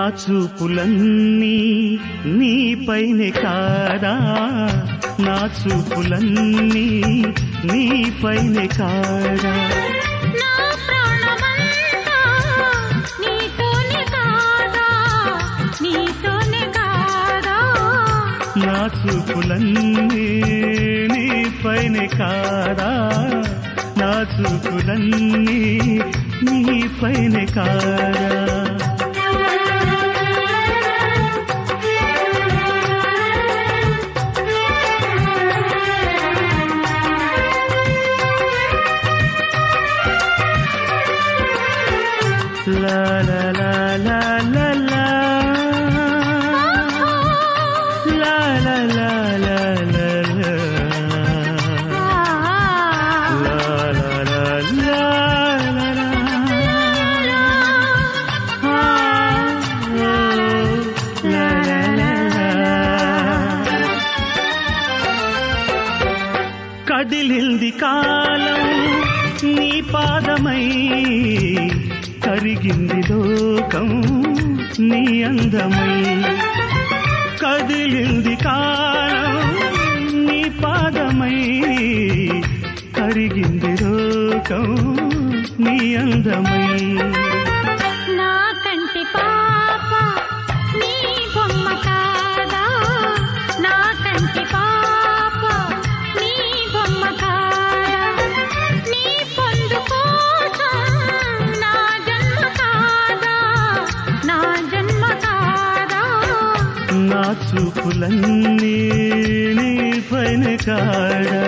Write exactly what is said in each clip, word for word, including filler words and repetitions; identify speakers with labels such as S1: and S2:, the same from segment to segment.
S1: చూపులన్నీ నీపైనే కాదా, నా చూపులన్నీ నీపైనే కాదా,
S2: నా ప్రాణమంతా నీతోనే కాదా, నీతోనే కాదా,
S1: నా చూపులన్నీ నీపైనే కాదా, నా చూపులన్నీ నీపైనే కాదా. La la la la la la la la la la la la la la la la కదిలింది కాలం నీ పాదమై, కరిగింది లోకం నీ అందమై, కదిలింది కాలం నీ పాదమై, కరిగింది లోకం నీ అందమై.
S2: నా కంటి పాప నీ బొమ్మ కాదా, నా కంటి పాప నీ బొమ్మ కాదా, నీ పొందు కోసం నా జన్మ కాదా, నా జన్మ కాదా,
S1: నా చూపులన్నీ నీపైనే కాదా.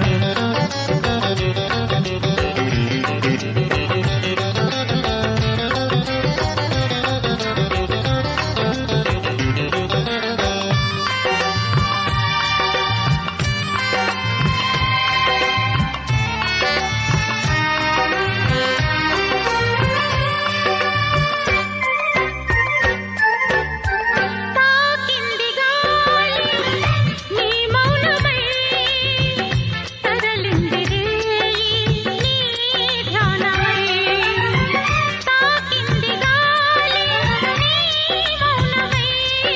S2: తాకింది గాలి నీ మౌనమై, తరలింది రేయి నీ ధ్యానమై, తాకింది గాలి నీ మౌనమై,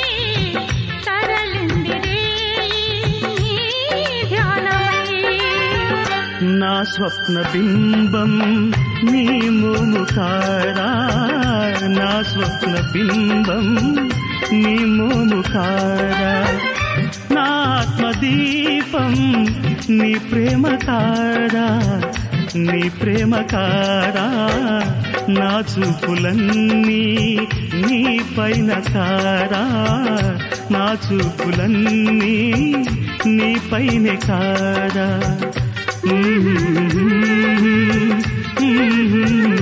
S2: తరలింది రేయి నీ ధ్యానమై.
S1: నా స్వప్న బింబం నీ మోము కాదా, నా స్వప్న బింబం నీ మోము కాదా, నా ఆత్మదీపం నీ ప్రేమ కాదా, నీ ప్రేమ కాదా, నా చూపులన్నీ నీ పైన కాదా, నా చూపులన్నీ నీ పైన కాదా. Mm-hmm. Mm-hmm.